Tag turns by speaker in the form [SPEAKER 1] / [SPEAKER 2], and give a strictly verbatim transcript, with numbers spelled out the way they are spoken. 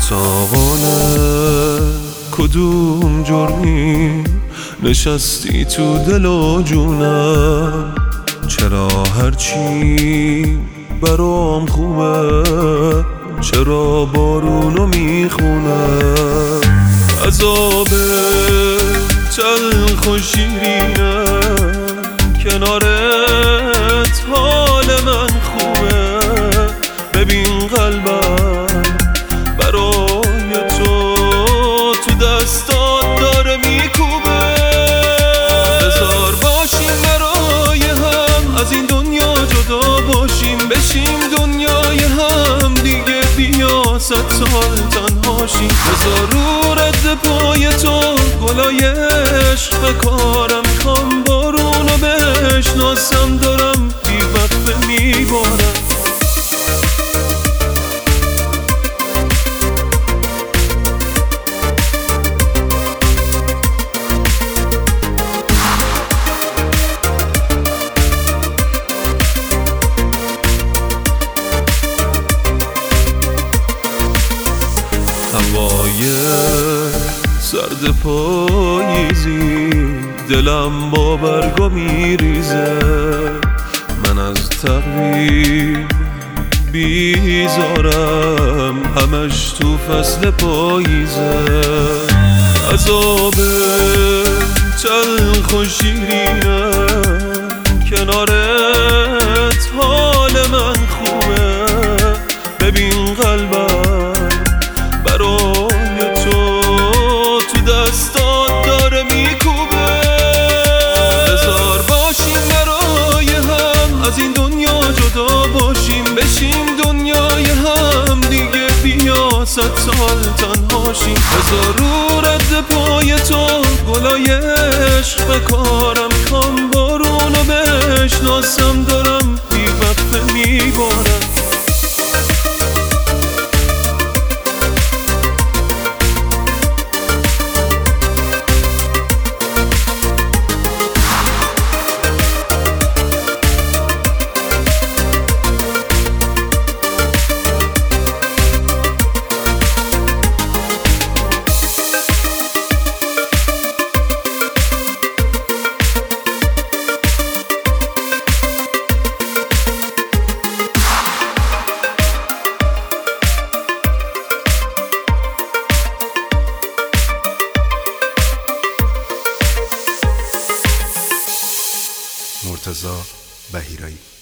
[SPEAKER 1] ساوانه کدوم جرمی نشستی تو دل و جونم؟ چرا هرچی برام خوبه چرا بارونو میخونه؟ عذاب تلخ و شیرینه کنارت حال من خوبه. ببین قلبم برای تو تو دستات داره میکوبه. بذار باشیم برای هم از این دنیا جدا باشیم، بشیم دنیای هم دیگه بیا صد سال تنهاشیم. بذار رو رد پای تو گلای عشق بکارم، کام بارونو بشناسم دارم بی وقفه میبارم. هوای سرد پاییزی دلم با برگا میریزه، من از تقویم بیزارم همش تو فصل پاییزه. عذاب تلخ و شیرینه کنارت حال من خوبه. ببین قلبم برای تو تو دستات داره میکوبه. بذار باشیم برای هم از این دنیا جدا باشیم، بشیم دنیای هم دیگه بیا صد سال تنهاشیم. بذار رو رد پای تو گلای عشق بکارم، کام بارونو بشناسم دارم بی وقفه میبارم.
[SPEAKER 2] مرتضی بهیرایی.